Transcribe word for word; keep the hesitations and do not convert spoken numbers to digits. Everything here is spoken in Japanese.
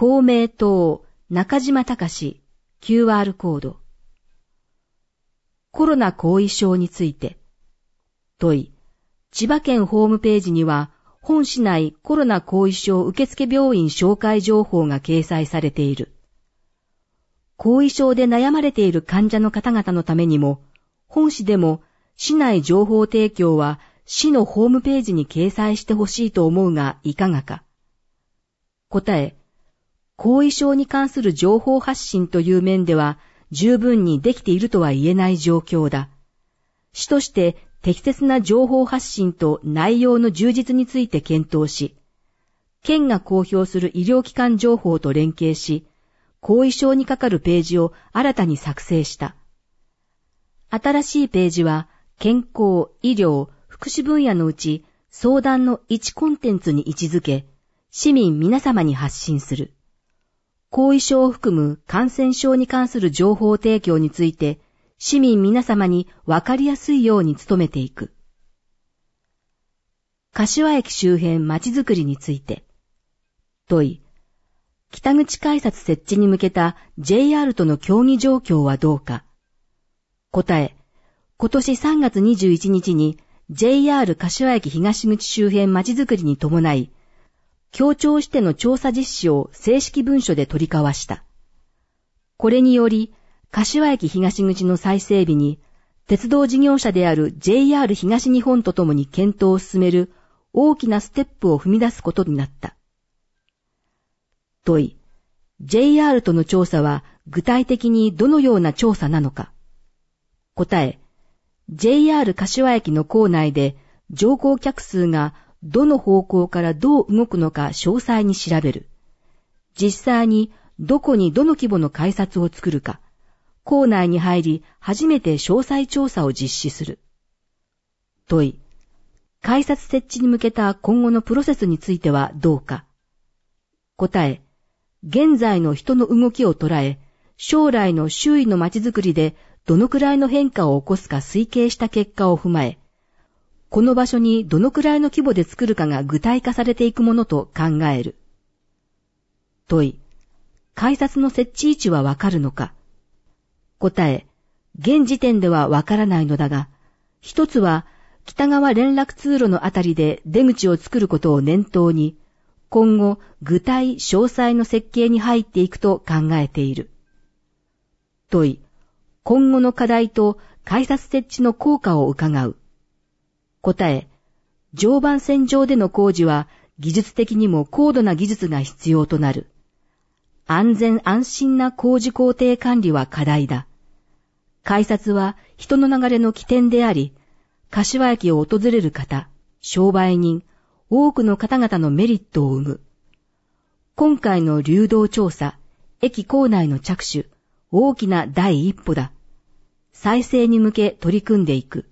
公明党中島隆 キューアール コード。コロナ後遺症について。問い。千葉県ホームページには、本市内コロナ後遺症受付病院紹介情報が掲載されている。後遺症で悩まれている患者の方々のためにも、本市でも市内情報提供は市のホームページに掲載してほしいと思うがいかがか。答え。後遺症に関する情報発信という面では十分にできているとは言えない状況だ。市として適切な情報発信と内容の充実について検討し、県が公表する医療機関情報と連携し、後遺症にかかるページを新たに作成した。新しいページは、健康、医療、福祉分野のうち相談の一コンテンツに位置づけ、市民皆様に発信する。後遺症を含む感染症に関する情報提供について、市民皆様に分かりやすいように努めていく。柏駅周辺まちづくりについて。問い。北口改札設置に向けた ジェイアール との協議状況はどうか。答え。今年さんがつにじゅういちにちに ジェイアール 柏駅東口周辺まちづくりに伴い、協調しての調査実施を正式文書で取り交わした。これにより、柏駅東口の再整備に、鉄道事業者である ジェイアール 東日本とともに検討を進める大きなステップを踏み出すことになった。問い。ジェイアール との調査は具体的にどのような調査なのか。答え。ジェイアール 柏駅の構内で乗降客数がどの方向からどう動くのか詳細に調べる。実際にどこにどの規模の改札を作るか。構内に入り初めて詳細調査を実施する。問い。改札設置に向けた今後のプロセスについてはどうか。答え。現在の人の動きを捉え、将来の周囲の街づくりでどのくらいの変化を起こすか推計した結果を踏まえ、この場所にどのくらいの規模で作るかが具体化されていくものと考える。問い。改札の設置位置はわかるのか。答え。現時点ではわからないのだが、一つは北側連絡通路のあたりで出口を作ることを念頭に、今後具体詳細の設計に入っていくと考えている。問い。今後の課題と改札設置の効果を伺う。答え。常磐線上での工事は技術的にも高度な技術が必要となる。安全安心な工事工程管理は課題だ。改札は人の流れの起点であり、柏駅を訪れる方、商売人、多くの方々のメリットを生む。今回の流動調査、駅構内の着手、大きな第一歩だ。再生に向け取り組んでいく。